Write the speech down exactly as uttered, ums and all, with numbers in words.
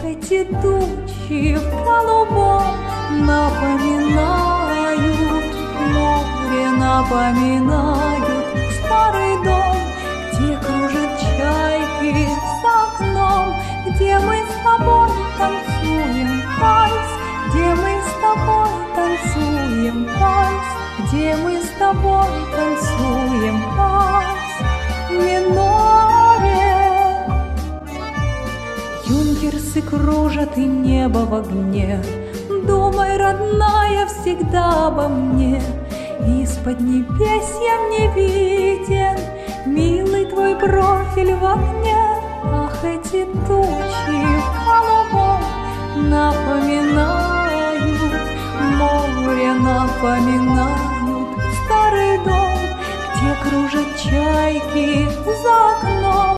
эти тучи в голубом напоминают море, напоминают старый дом, где кружат чайки за окном, где мы с тобой танцуем вальс, где мы с тобой танцуем вальс, где мы с тобой танцуем вальс в миноре. Юнкерсы кружат и небо в огне, думай, родная, всегда обо мне. Из-под небесья мне виден милый твой профиль в окне. Ах, эти тучи в голубом напоминают море, напоминают старый дом, где кружат чайки за окном.